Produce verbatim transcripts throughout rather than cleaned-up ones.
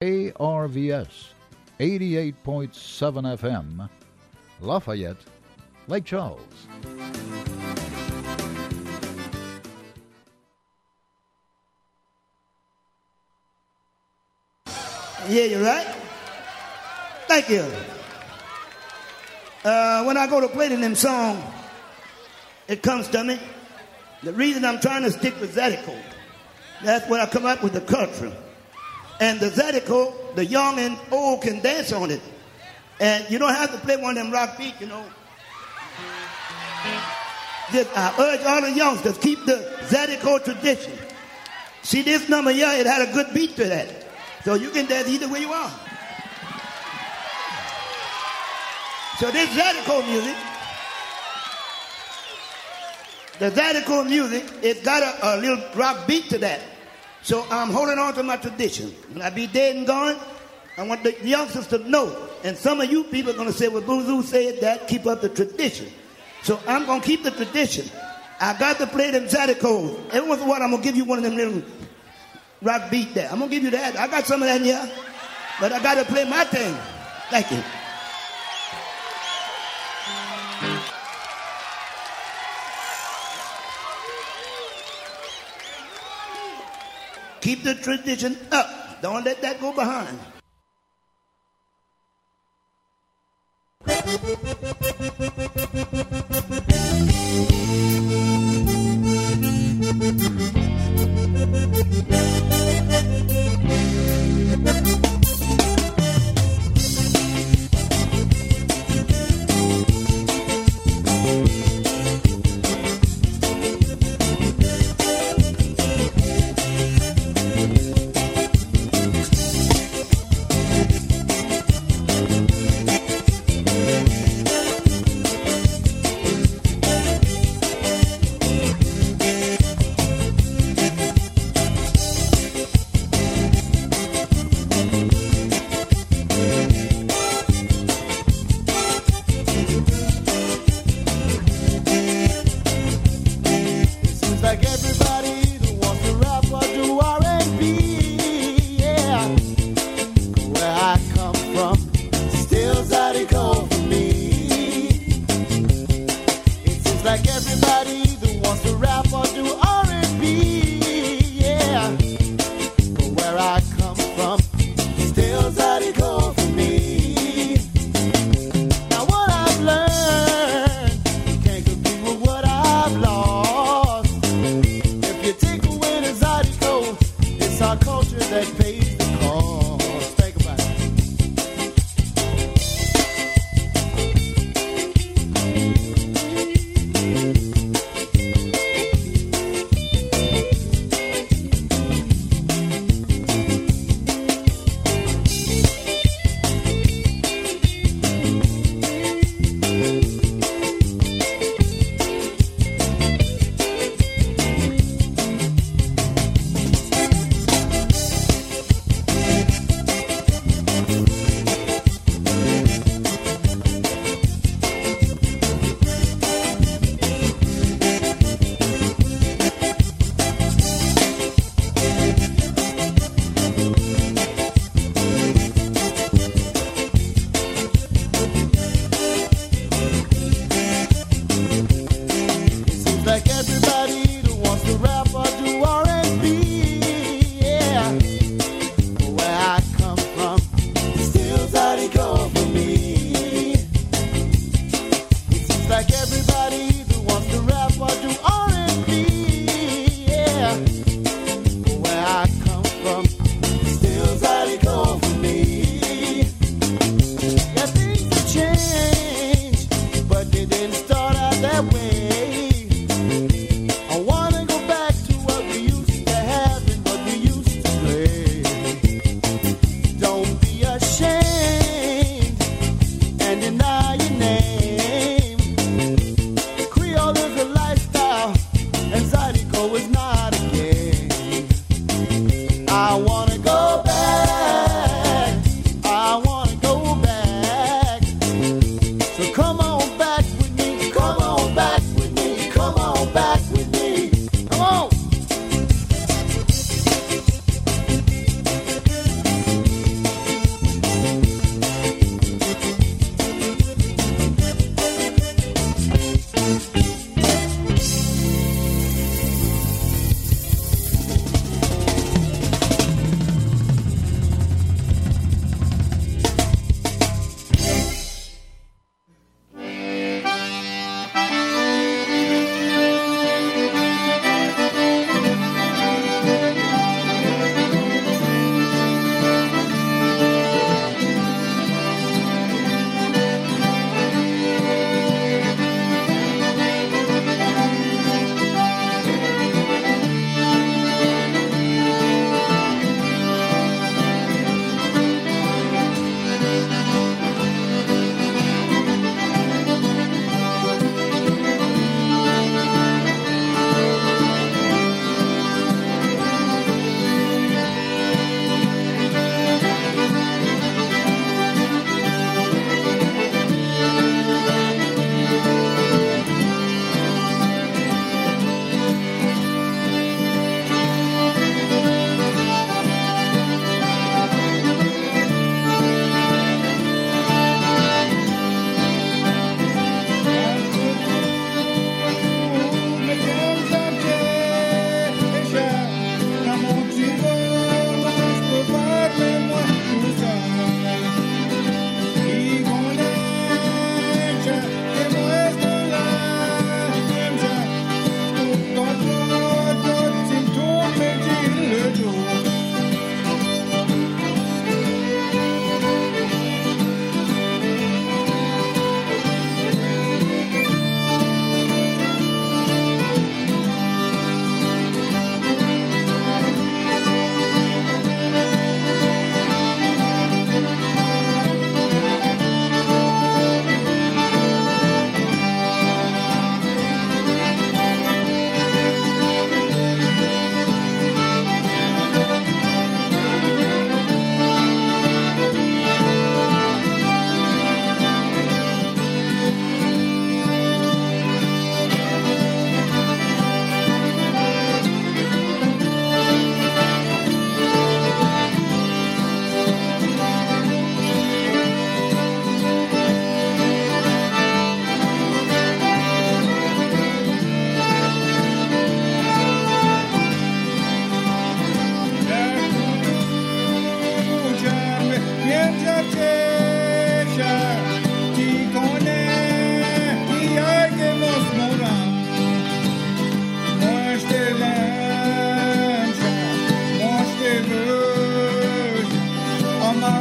A R V S, eighty-eight point seven F M, Lafayette, Lake Charles. Yeah, you're right. Thank you. Uh, when I go to play them song, it comes to me. The reason I'm trying to stick with Zydeco, that's when I come up with the culture. And the Zydeco, the young and old can dance on it. And you don't have to play one of them rock beats, you know. Just, I urge all the youngsters, keep the Zydeco tradition. See, this number here, it had a good beat to that. So you can dance either way you are. So this Zydeco music, the Zydeco music, it's got a, a little rock beat to that. So I'm holding on to my tradition. When I be dead and gone, I want the youngsters to know. And some of you people are going to say, well, Boozoo said that, keep up the tradition. So I'm going to keep the tradition. I got to play them Zydeco. Every once in a while, I'm going to give you one of them little rock beat there. I'm going to give you that. I got some of that in here. But I got to play my thing. Thank you. Keep the tradition up. Don't let that go behind.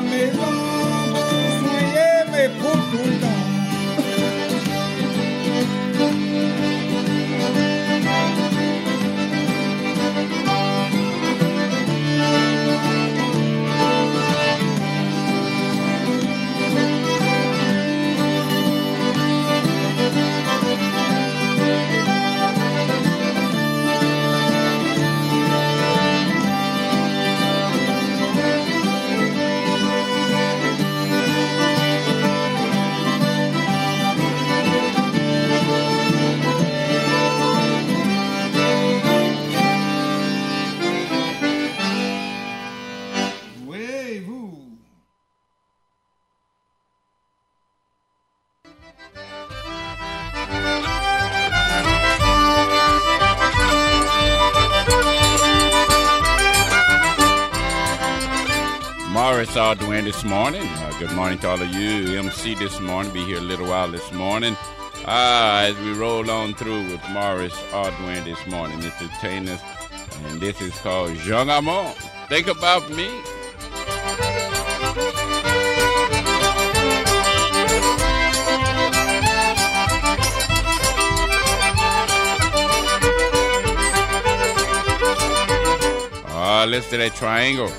maison pour soigner mes propres dents. Morris Aldwin this morning. Uh, good morning to all of you. M C this morning. Be here a little while this morning. Ah, as we roll on through with Morris Aldwin this morning, entertain us. And this is called Jean Amon. Think about me. Ah, listen to that triangle.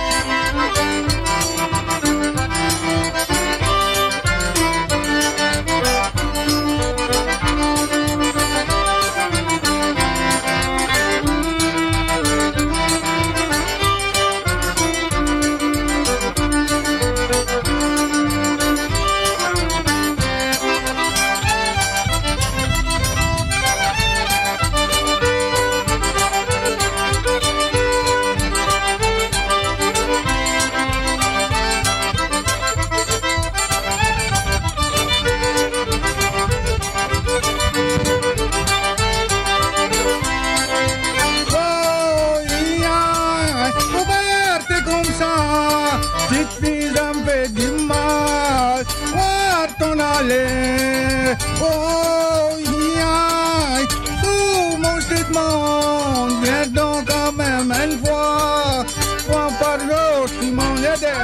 Oh, yeah, tout mange tout le monde, viens donc quand même une fois, fois par jour, tu m'en aides.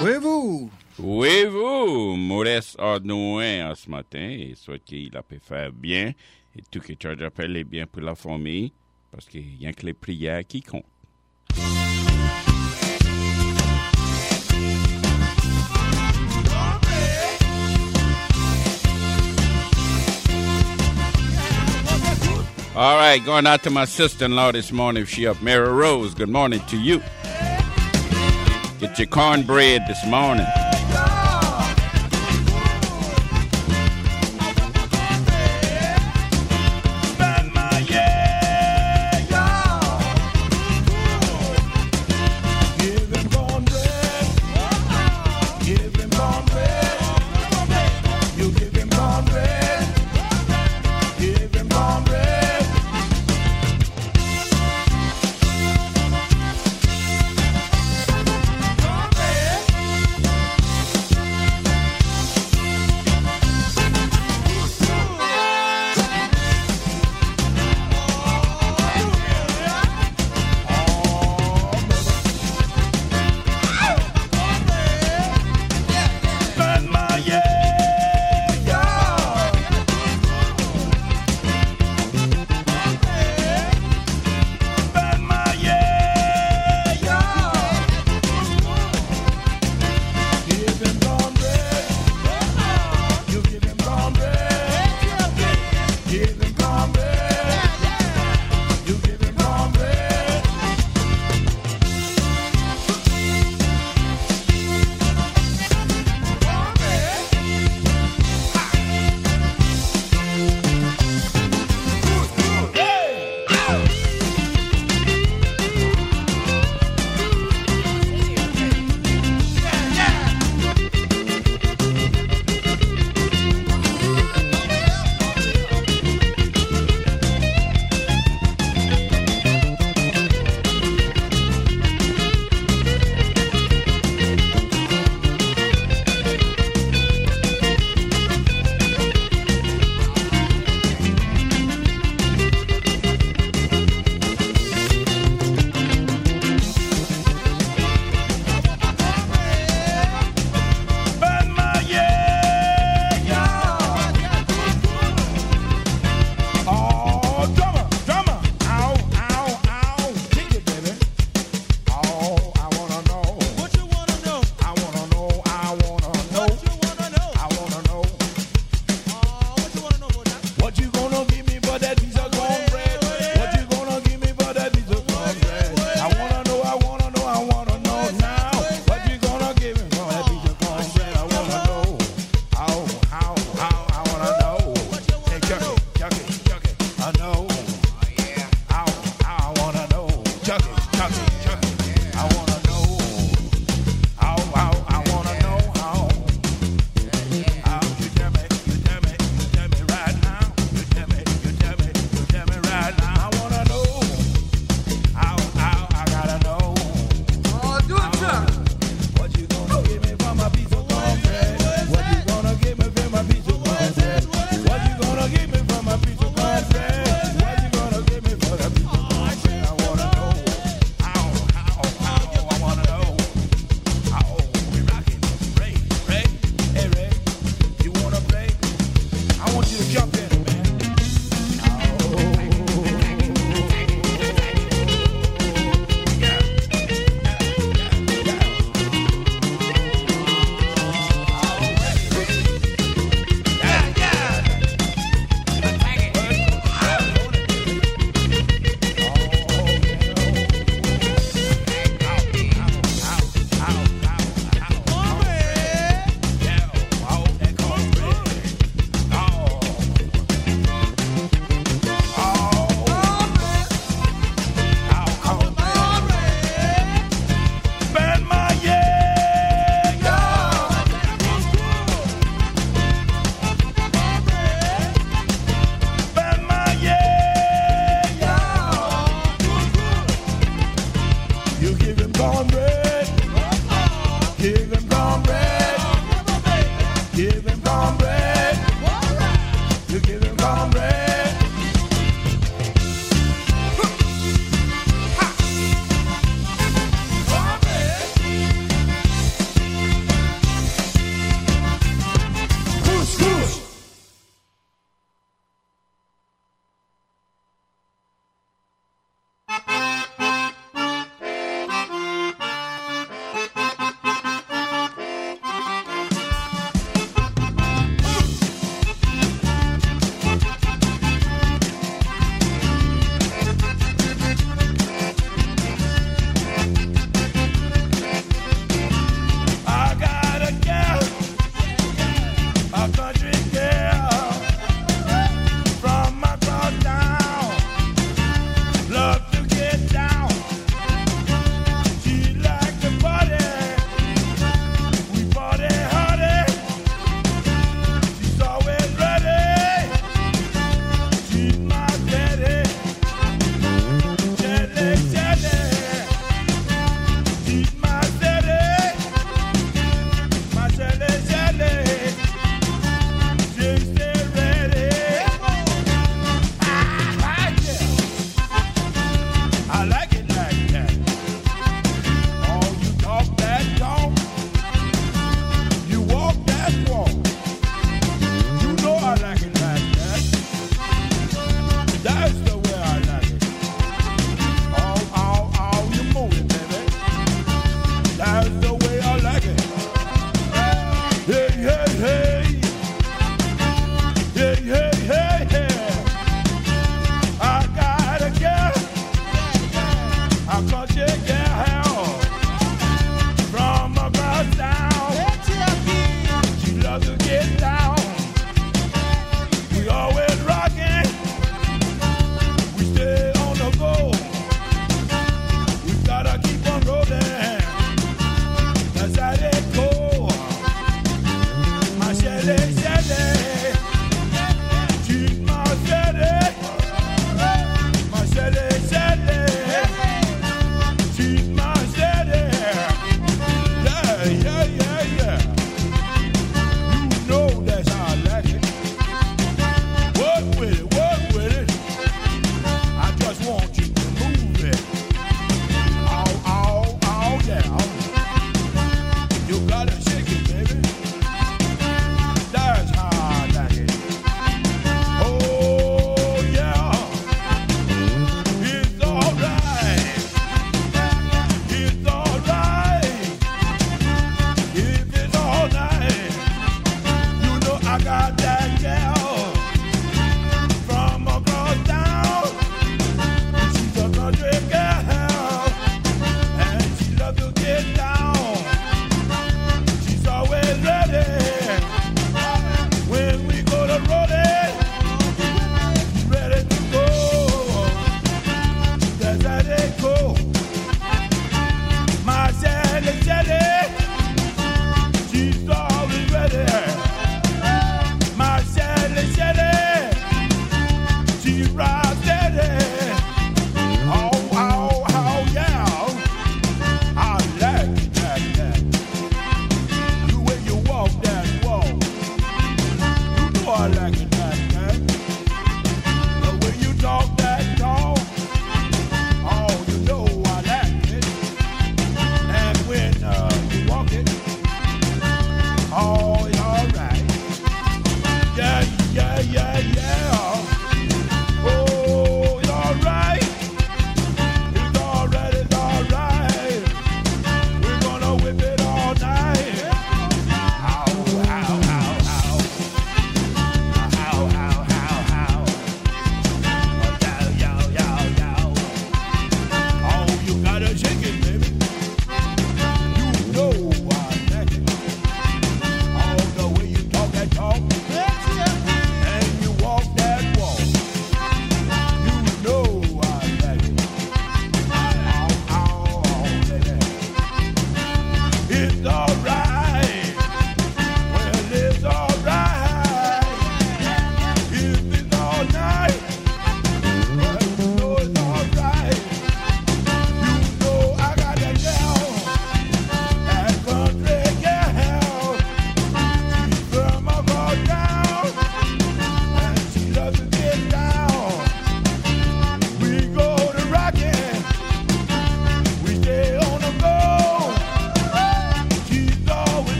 Oui, vous. Oui, vous, Maurice Ordouin, ce matin, et souhaite qu'il a pu faire bien, et tout que tu as appelé bien pour la famille, parce qu'il n'y a que les prières qui comptent. All right, going out to my sister-in-law this morning, if she up, Mary Rose, good morning to you. Get your cornbread this morning.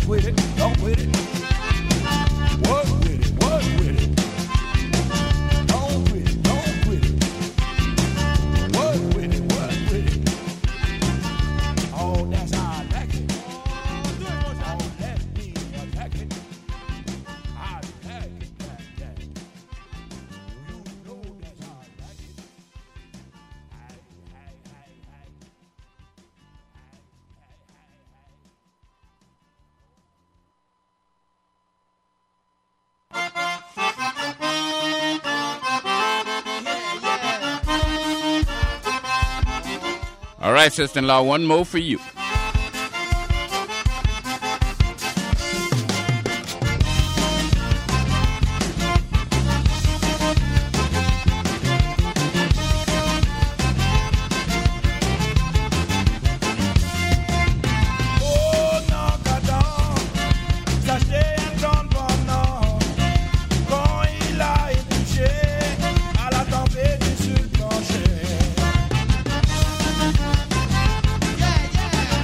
with it, don't with it. Work with it, work with it. Don't with it, don't with it. Work with it, work with it. Oh, that's how I like it. Oh, let me attack it. I like it like that. You know that's how I like it. Hey, hey, hey, hey. All right, sister-in-law, one more for you. Yeah, yeah.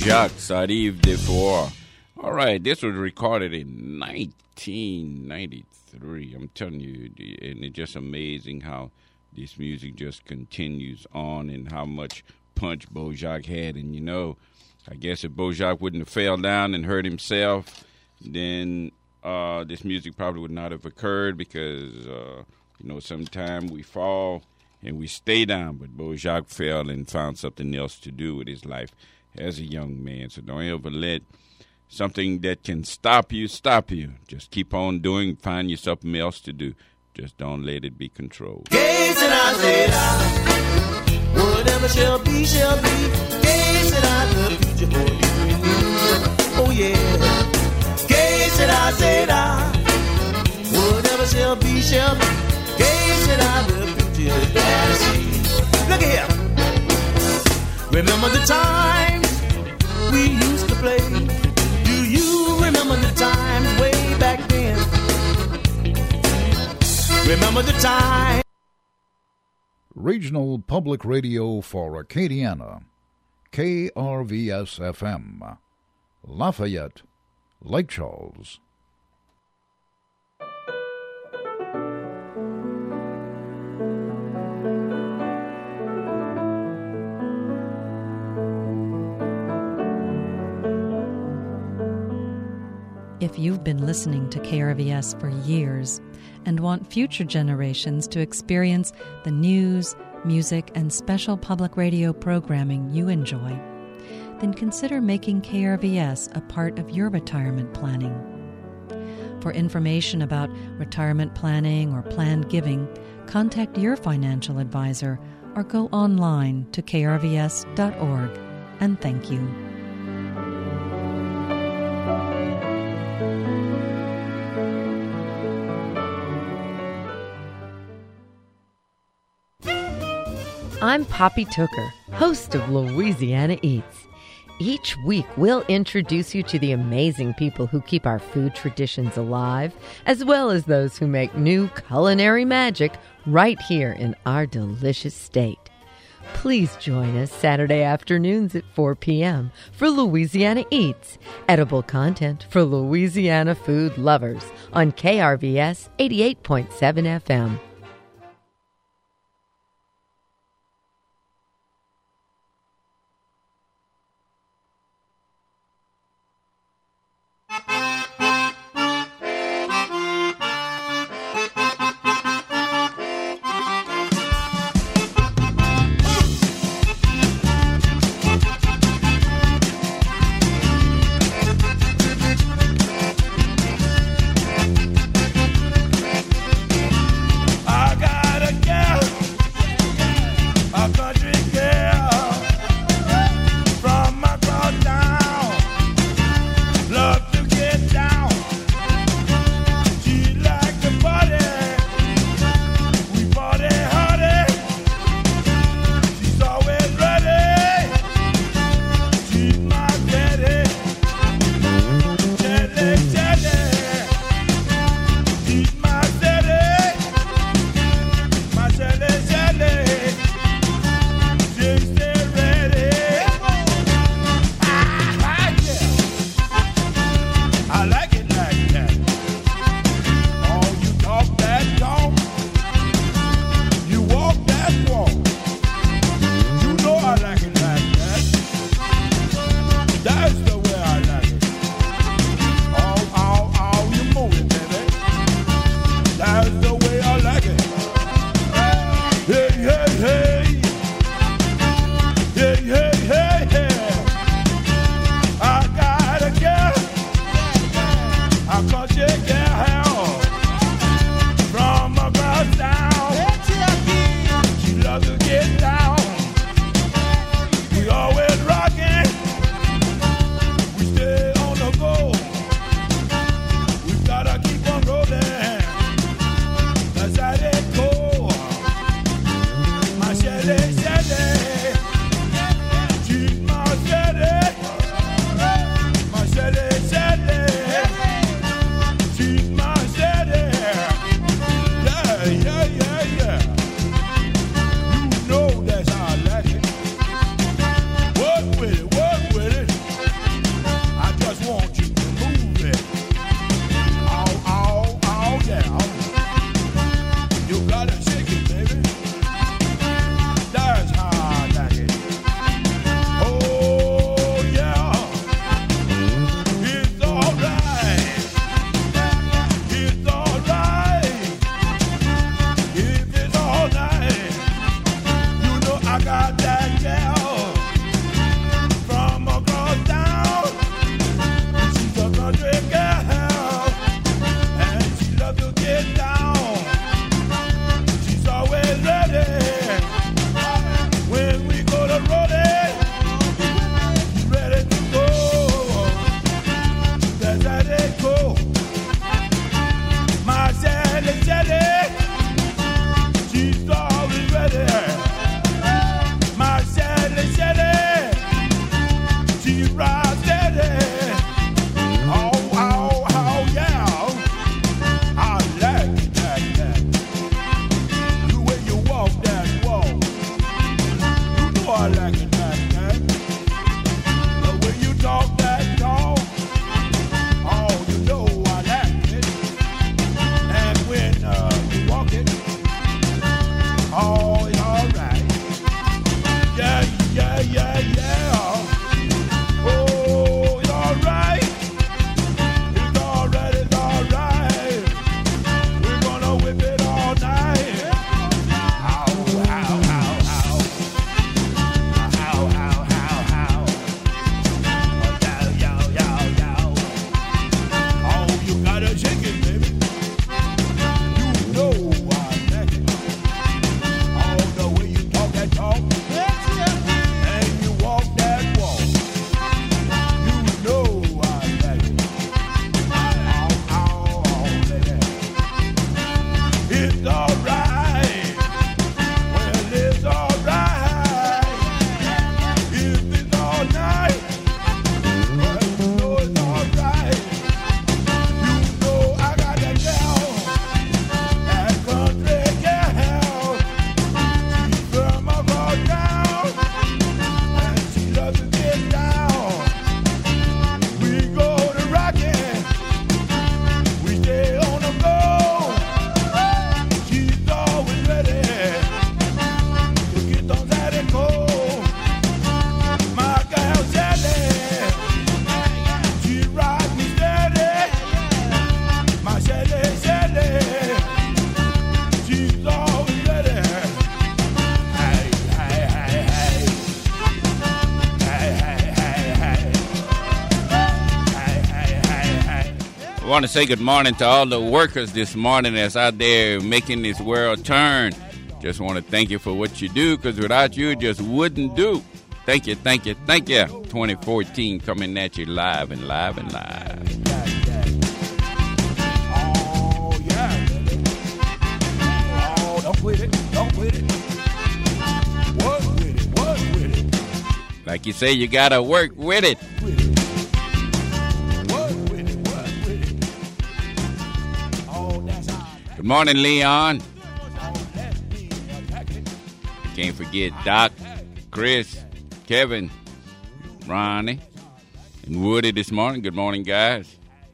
Jacques Sarif Defour. All right, this was recorded in nineteen ninety-three. I'm telling you, and it's just amazing how this music just continues on and how much punch Bojack had. And, you know, I guess if Bojack wouldn't have fell down and hurt himself, then uh, this music probably would not have occurred because, uh, you know, sometimes we fall and we stay down. But Bojack fell and found something else to do with his life as a young man. So don't ever let something that can stop you stop you. Just keep on doing, find you something else to do. Just don't let it be controlled. Gaze and I said I, whatever shall be, shall be. Gaze and I, the future for you and me. Oh yeah. Gaze and I said I, whatever shall be, shall be. Gaze and I, the future is there to see. Look here. Remember the times we used to play. Do you remember the times way back then? Remember the time. Regional Public Radio for Acadiana, K R V S F M, Lafayette, Lake Charles. If you've been listening to K R V S for years and want future generations to experience the news, music, and special public radio programming you enjoy, then consider making K R V S a part of your retirement planning. For information about retirement planning or planned giving, contact your financial advisor or go online to k r v s dot org. And thank you. I'm Poppy Tooker, host of Louisiana Eats. Each week, we'll introduce you to the amazing people who keep our food traditions alive, as well as those who make new culinary magic right here in our delicious state. Please join us Saturday afternoons at four p.m. for Louisiana Eats, edible content for Louisiana food lovers on K R V S eighty-eight point seven F M. I want to say good morning to all the workers this morning that's out there making this world turn. Just want to thank you for what you do, because without you, it just wouldn't do. Thank you, thank you, thank you. twenty fourteen coming at you live and live and live. Oh, yeah. Oh, don't quit it, don't quit it. Work with it, work with it. Like you say, you got to work with it. With it. Work with it, work with it. Oh, that's how. Good morning, Leon. Oh, let me attack it. Can't forget Doc, Chris, Kevin, Ronnie, and Woody this morning. Good morning, guys.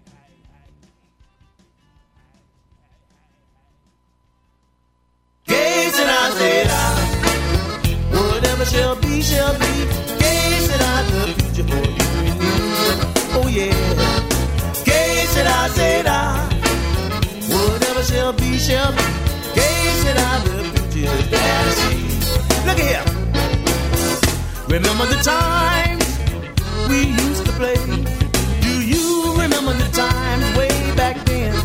Gaze and I said I, whatever shall be, shall be. Gaze and I, the future for you and me. Oh yeah. Gaze and I said I, whatever shall be, shall be. Gaze and I, the future is there to see. Look here. Remember the times we used to play. Do you remember the times way back then?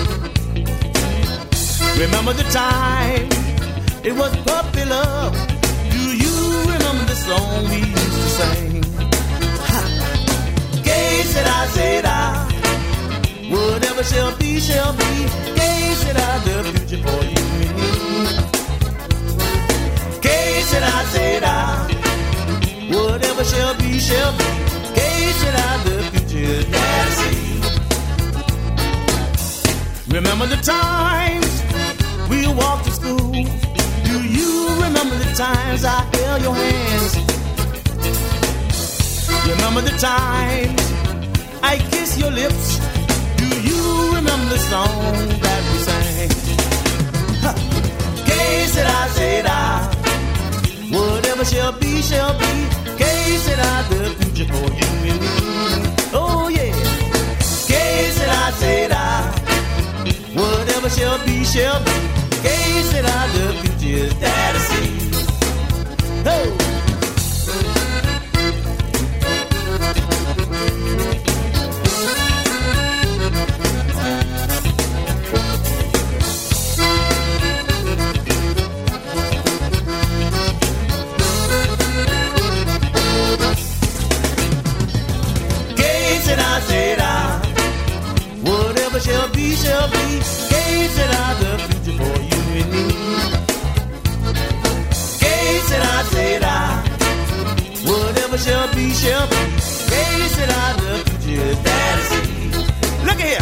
Remember the time it was puppy love. Do you remember the song we used to sing? Ha. Gay said I, said I, whatever shall be, shall be. Gay said I, the future for you and me. Gay said I, said I, whatever shall be, shall be. Gay said I, the future is there to see. Remember the times we walked to school. Do you remember the times I held your hands? Remember the times I kissed your lips? Do you remember the song that we sang? Que será, será. Whatever shall be, shall be. Que será the future for you and me. Oh yeah. Que será, será. Whatever shall be, shall be. Que será the future is there to see. Oh. Será, whatever shall be, shall be. Que será the future for you and me. Que será, será. Whatever shall be, shall be. Que será the future is there to see. Look here.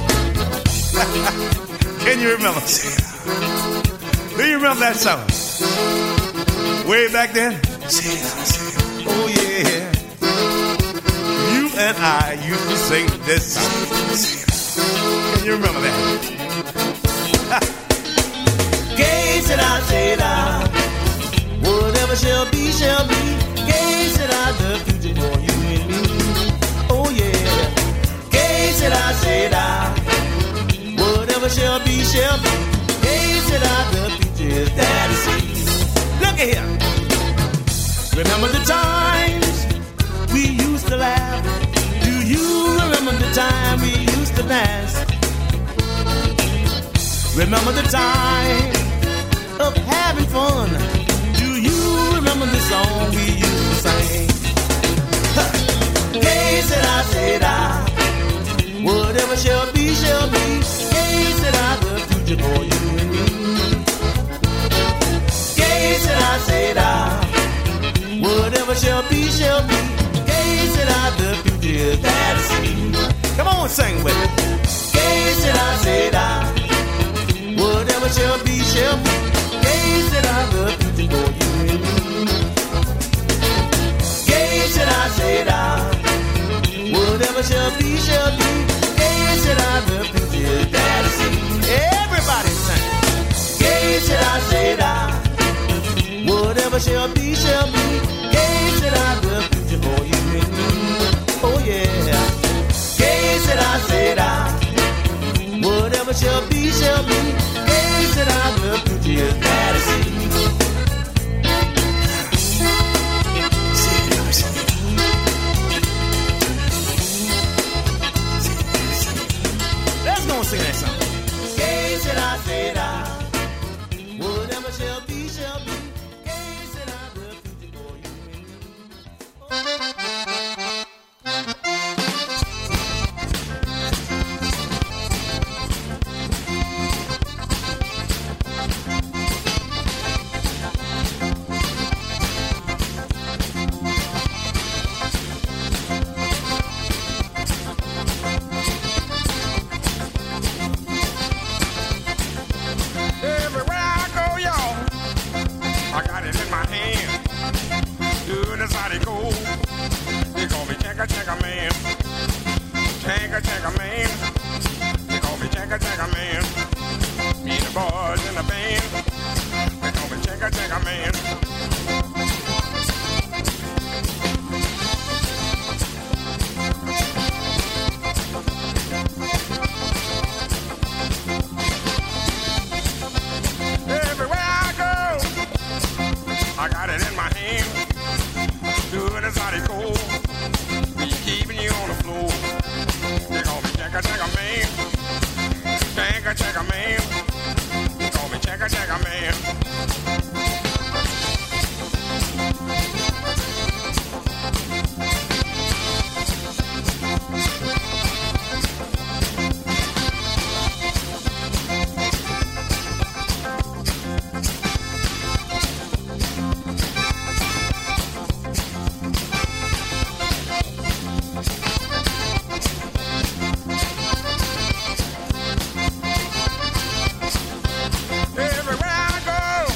Can you remember? Do you remember that song? Way back then? Oh yeah. And I used to sing this song. Can you remember that? Que será, será. Whatever shall be, shall be. Que será the future for you and me. Oh yeah. Que será, será. Whatever shall be, shall be. Que será the future is there to see. Look at here. Remember the times we used to laugh. You remember the time we used to dance. Remember the time of having fun. Do you remember the song we used to sing? Que será, será. Whatever shall be, shall be. Que será the future for you and me. Que será, será. Whatever shall be, shall be. Que será the future is there to see. Come on, sing with me. Que será, será. Whatever shall be, shall be. Que será the future for you and me. Que será, será. Whatever shall be, shall be. Que será the future is there to see. Everybody sing. Que será, será. Whatever shall be, shall be. Que será the future for you and me. Oh yeah. Que será, será. Whatever shall be, shall be. Que será the future is there to see. Let's go and sing that song. Que será, será. Whatever shall be, shall be. Que será the future for you and me. Everywhere I go,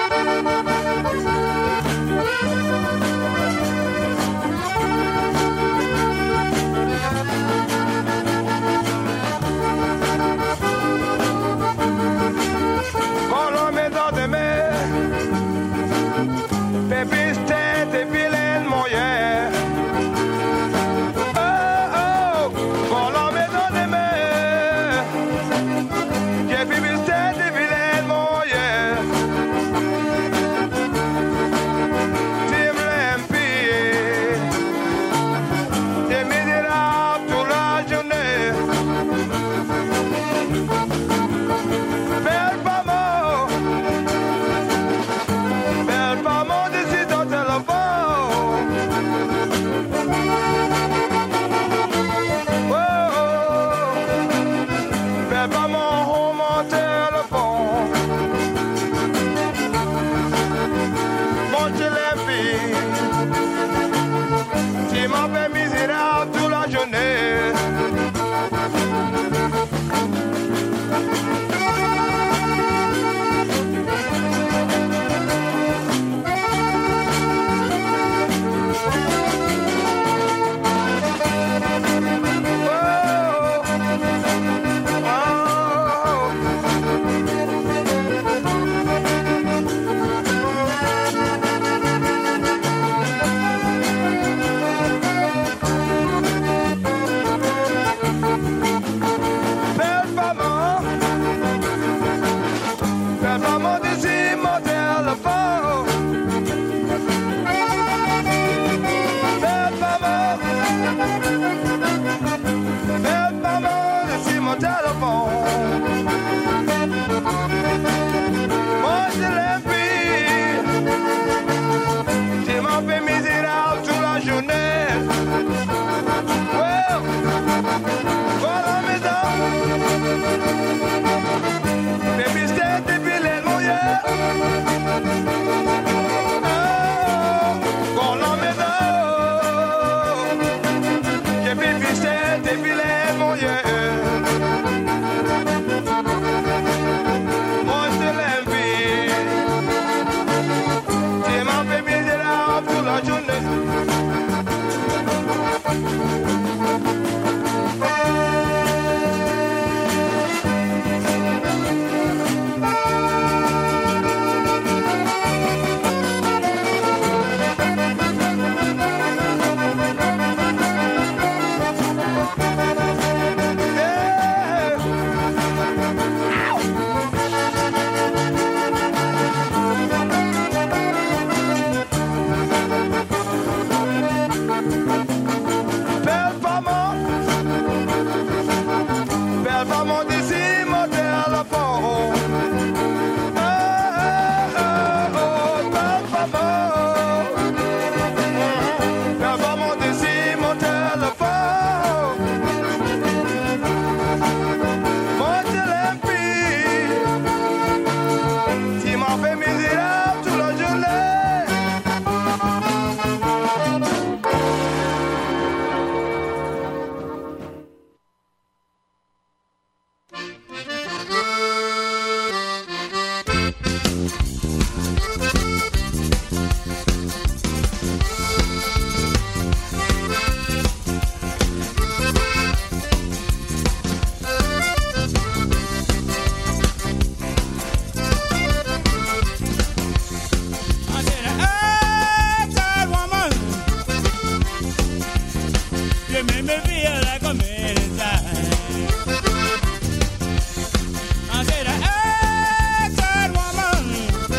I said, hey, good woman,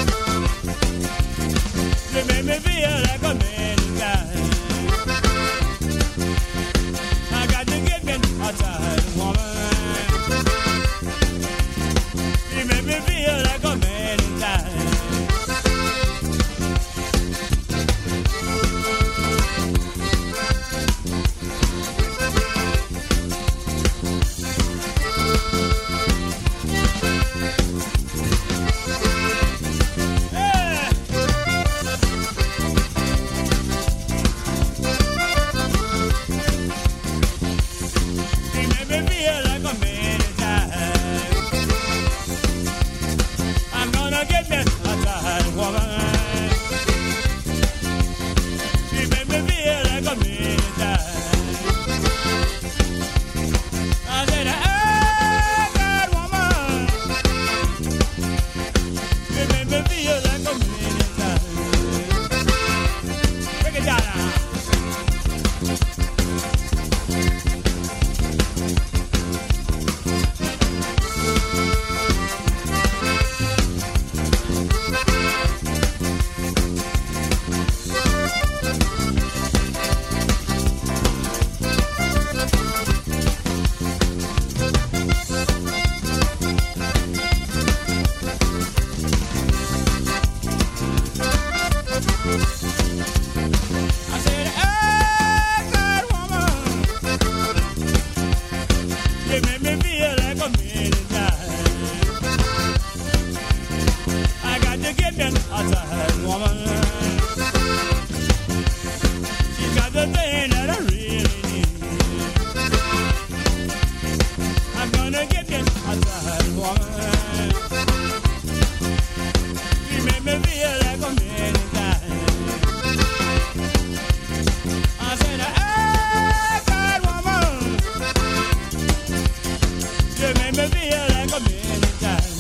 a tired woman. She got the thing that I really need. I'm gonna get me a tired woman. She made me feel like a many times. I said, hey, tired woman. She made me feel like a many times.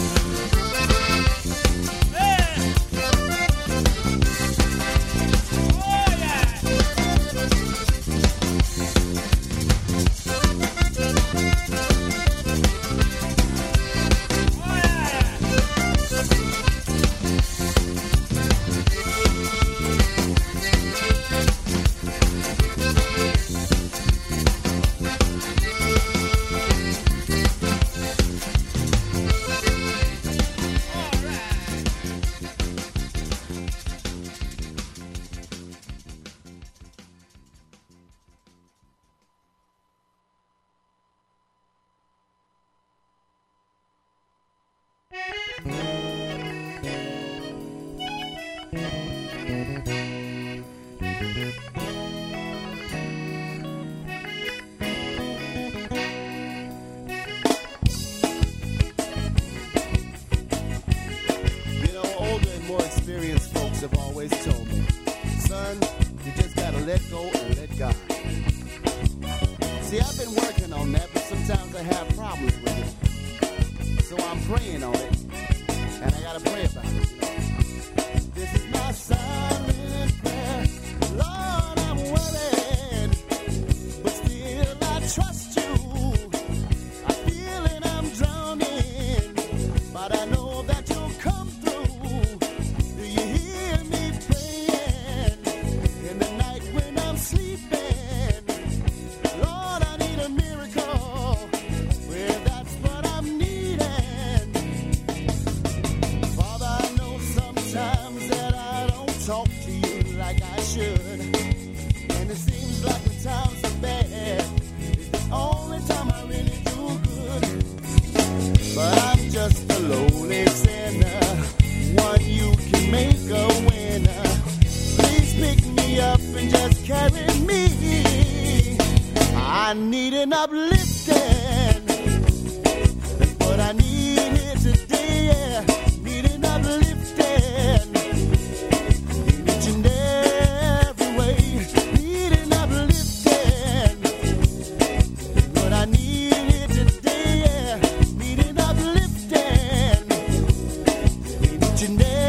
Janelle.